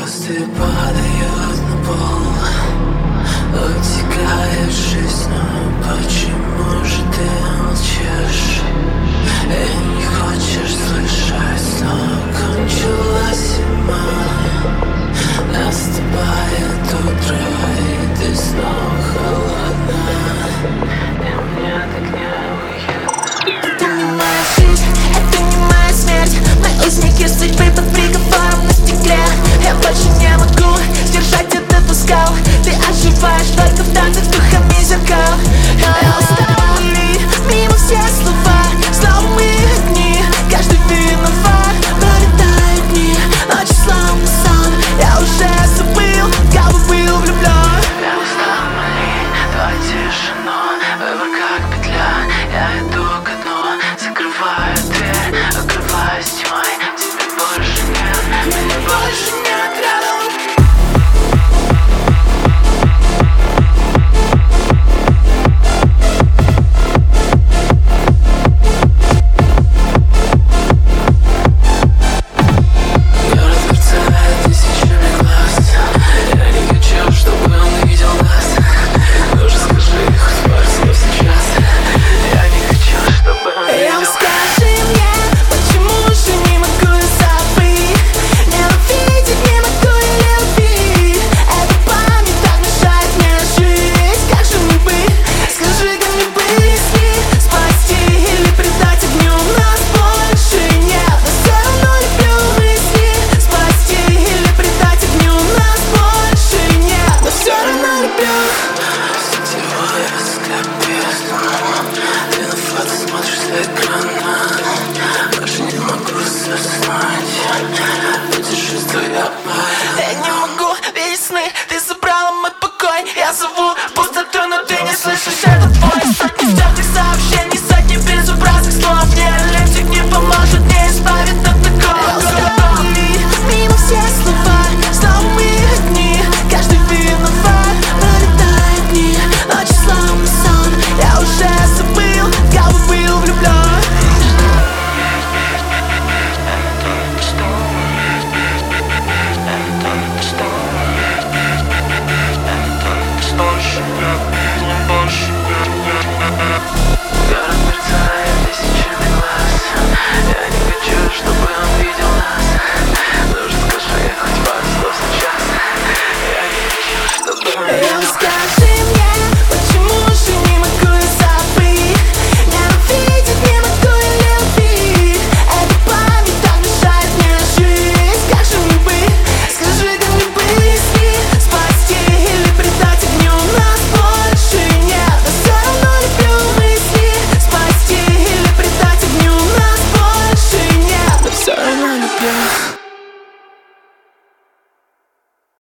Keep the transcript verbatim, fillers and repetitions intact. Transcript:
звезды падают на пол, утекает жизнь, но почему же ты молчишь? И не хочешь слышать, но кончилась зима. Наступает утро, и ты снова холодна, и мне так не уютно. Это не моя жизнь, это не моя смерть. Мы узники судьбы под приговором на стекле. Я больше не могу сдержать этот ускал. Ты оживаешь только в танцах с духами зеркал. Я устала ли мимо все слова, снова мы одни, каждый виноват. Пролетают дни, ночи словно сон. Я уже забыл, кого был влюблен. Я устал молить твою тишину, выбор как петля. Я иду ко дну, закрываю дверь, окрываюсь тьмой. Тебя больше нет, меня больше нет рядом. Больше не могу заснуть, путешествуя по